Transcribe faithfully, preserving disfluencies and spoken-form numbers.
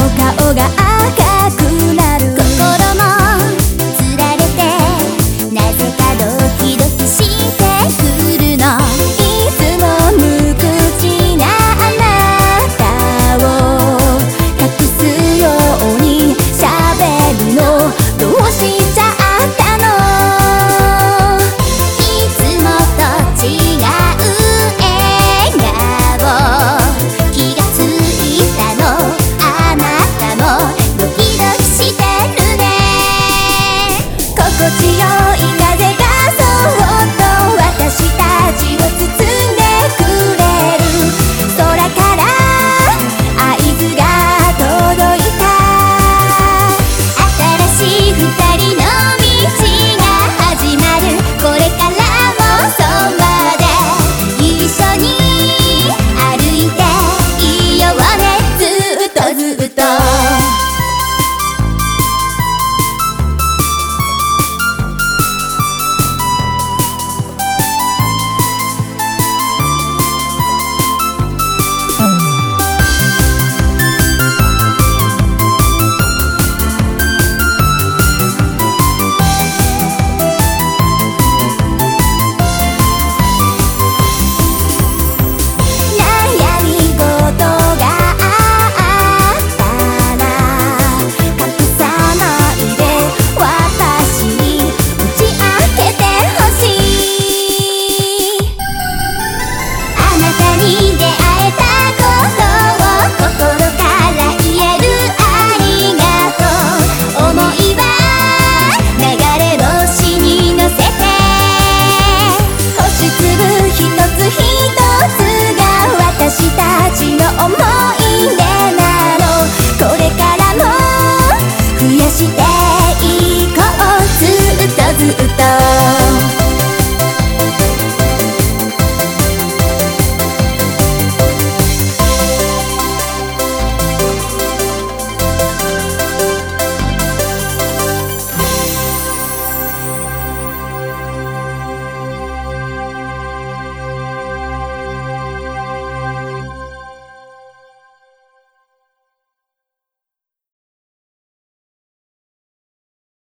顔が赤くなる。心もつられてなぜかドキドキしてくるの。いつも無口なあなたを隠すように喋るの。どうしちゃったの。いつもと違う笑顔気がついたの。あなたもドキドキしてるね。心地よい風がそっと私たちを包んでくれる。空から合図が届いた。新しい二人の道が始まる。これからもそばで一緒に歩いていようね。ずっとずっと